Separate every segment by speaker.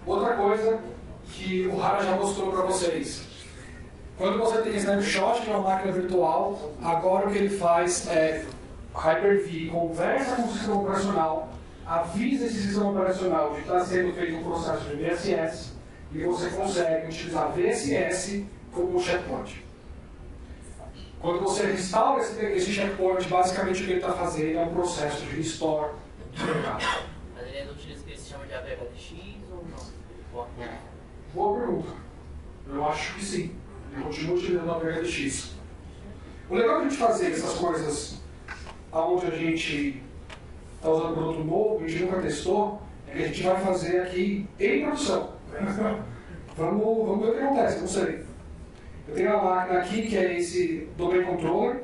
Speaker 1: Outra coisa que o Rara já mostrou para vocês. Quando você tem snapshot de uma máquina virtual, agora o que ele faz é Hyper-V conversa com o sistema operacional, avisa esse sistema operacional de que está sendo feito um processo de VSS e você consegue utilizar VSS como checkpoint. Quando você restaura esse checkpoint, basicamente o que ele está fazendo é um processo de restore de mercado.
Speaker 2: Mas ele não utiliza o que se chama de AVHDX ou não?
Speaker 1: Boa pergunta. Eu acho que sim. Ele continua utilizando o AVHDX. O legal de a gente fazer essas coisas onde a gente está usando produto novo, a gente nunca testou, é que a gente vai fazer aqui em produção. Vamos ver o que acontece, não sei. Eu tenho uma máquina aqui que é esse Domain Controller.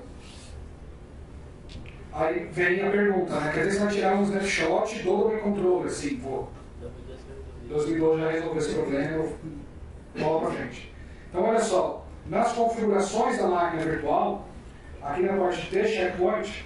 Speaker 1: Aí vem a pergunta, né? Quer dizer, você vai tirar um snapshot do Domain Controller? Sim, pô. 2012 já resolveu esse problema, bola pra gente. Então, olha só, nas configurações da máquina virtual, aqui na parte de checkpoint,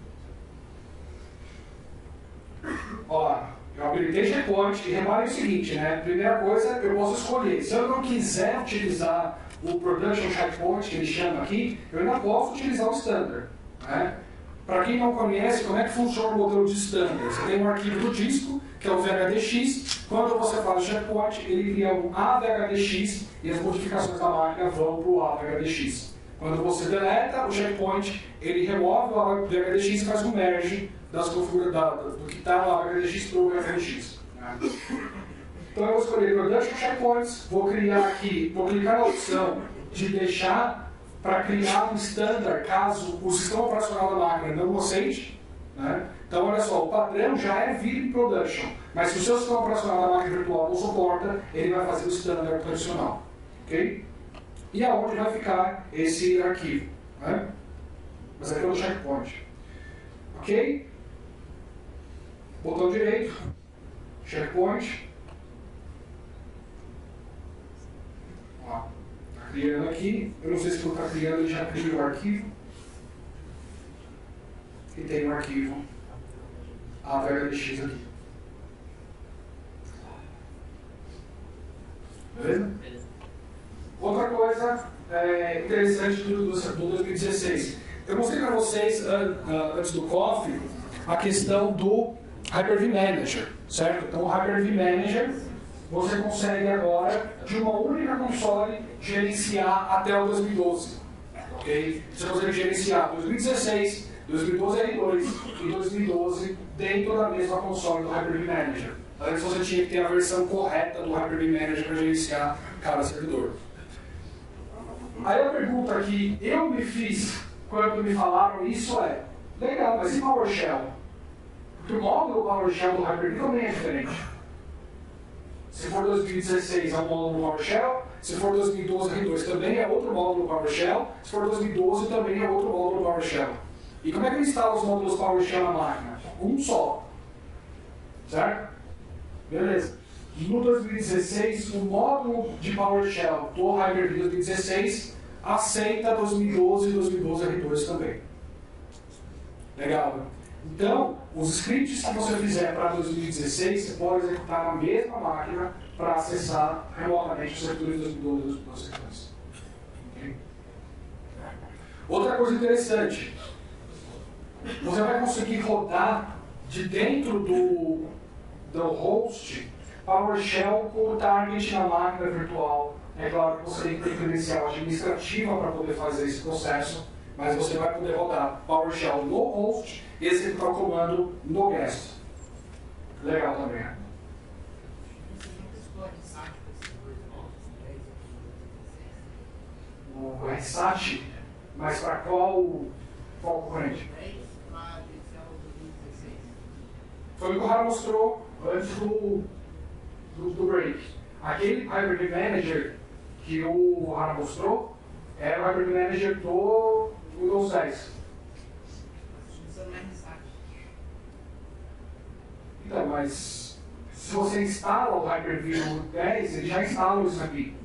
Speaker 1: ó, eu habilitei checkpoint e reparem o seguinte, né? Primeira coisa, eu posso escolher. Se eu não quiser utilizar o Production Checkpoint, que ele chama aqui, eu ainda posso utilizar o Standard, né? Para quem não conhece, como é que funciona o modelo de Standard? Você tem um arquivo do disco, que é o VHDX. Quando você faz o checkpoint, ele cria um AVHDX e as modificações da máquina vão para o AVHDX. Quando você deleta o checkpoint, ele remove o AVHDX e faz um merge das configurações do que está no AVHDX para o VHDX. Né? Então eu vou escolher Production Checkpoints, vou criar aqui, vou clicar na opção de deixar para criar um standard caso o sistema operacional da máquina não o aceite. Né? Então olha só, o padrão já é vir em production, mas se o seu sistema operacional da máquina virtual não suporta, ele vai fazer o standard tradicional. Ok? E aonde vai ficar esse arquivo? Né? Mas aqui é o checkpoint. Ok? Botão direito, checkpoint. Ó, está criando aqui. Eu não sei se quando está criando ele já cria o arquivo. E tem um arquivo AVHDX aqui. Beleza? Outra coisa interessante do 2016. Eu mostrei para vocês, antes do coffee, a questão do Hyper-V Manager, certo? Então o Hyper-V Manager, você consegue agora, de uma única console, gerenciar até o 2012. Ok? Você consegue gerenciar 2016, 2012 R2 e 2012 dentro da mesma console do Hyper-V Manager. Antes você tinha que ter a versão correta do Hyper-V Manager para gerenciar cada servidor. Aí a pergunta que eu me fiz quando me falaram isso é: legal, mas e PowerShell? Porque o módulo PowerShell do Hyper-V também é diferente. Se for 2016 é um módulo PowerShell, se for 2012 R2 também é outro módulo PowerShell, se for 2012 também é outro módulo PowerShell. E como é que eu instalo os módulos PowerShell na máquina? Um só. Certo? Beleza. No 2016, o módulo de PowerShell do Hyper-V 2016 aceita 2012 e 2012 R2 também. Legal, né? Então, os scripts que você fizer para 2016, você pode executar na mesma máquina para acessar remotamente os servidores 2012 e 2012 R2. Okay? Outra coisa interessante, você vai conseguir rodar de dentro do host PowerShell com target na máquina virtual. É claro que você tem que ter credencial administrativa para poder fazer esse processo, mas você vai poder rodar PowerShell no host e executar o comando no guest. Legal também, né? O RSAT, mas para qual componente? Foi o que o Rara mostrou antes do break. Aquele Hyper-V Manager que o Rara mostrou era o Hyper-V Manager do Windows 10. Então, mas se você instala o Hyper-V no 10, ele já instala isso aqui.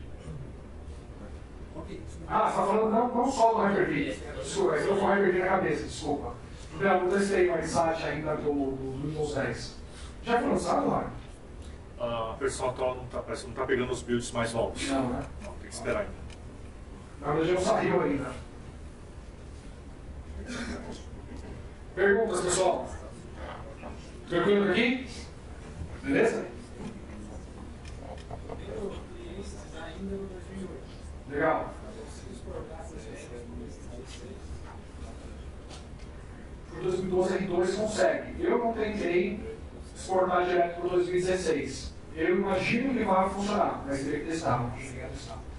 Speaker 1: Ah, você está falando não só do Hyper-V. Desculpa, eu estou com o Hyper-V na cabeça, desculpa. Não testei o RSAT ainda do Windows 10. Já foi lançado, Rara?
Speaker 3: a versão atual não tá, parece que não está pegando os builds mais novos.
Speaker 1: Não, né?
Speaker 3: Não, tem que esperar ainda.
Speaker 1: Na verdade, não saiu ainda. Perguntas, pessoal? Tranquilo aqui? Beleza? Legal. Por 2012 R2 consegue. Eu não tentei exportar direto para 2016. Eu imagino que vai funcionar, mas teria que testar.